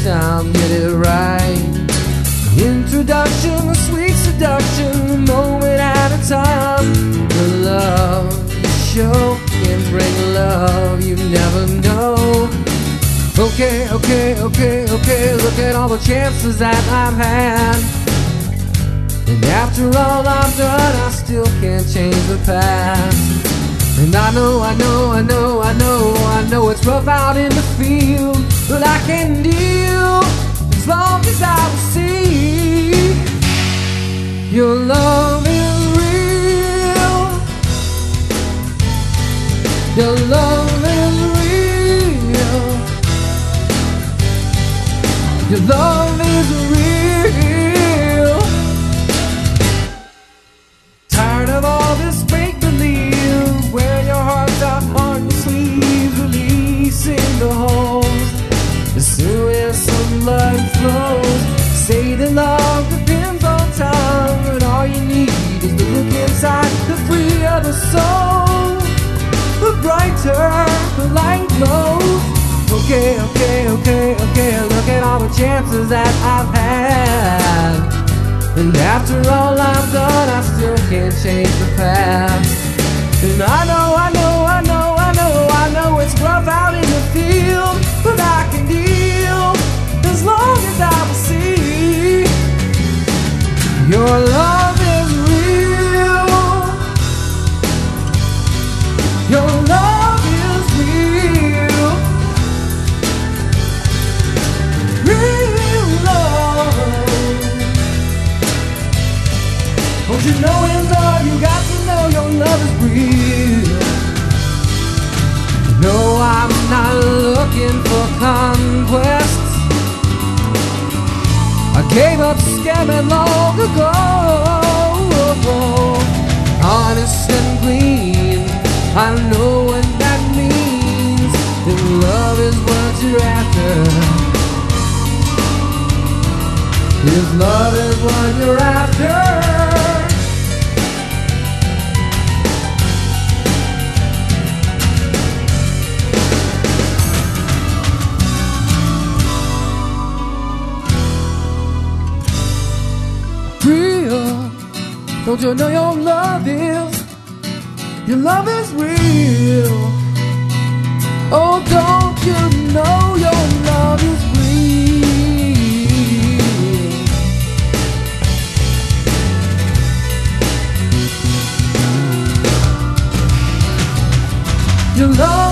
time, get it right. Introduction, a sweet seduction, a moment at a time. The love you show can bring love you never know. Okay, okay, okay, okay, look at all the chances that I've had. And after all I've done, I still can't change the past. And I know, I know, I know, I know, I know it's rough out in the field, but I can deal as long as I will see your love is real. Your love is real. Your love is real. Tired of all this fake belief, wear your heart's out on your sleeves, releasing the holes as soon as some blood flows. Say that love depends on time, but all you need is to look inside, the free of the soul, the brighter the light glows. Okay, okay, okay, okay, look at all the chances that I've had. And after all I've done, I still can't change the past. And I know, I know, I know, I know, I know it's rough out in the field, but I can deal as long as I will see your love is real. Your love is real. Real love. Don't you know in love you got to know your love is real. No, I'm not looking for conquest. I gave up scamming long ago. Honest and clean, I know what that means. If love is what you're after, if love is what you're after, real. Don't you know your love is real? Oh, don't you know your love is real? Your love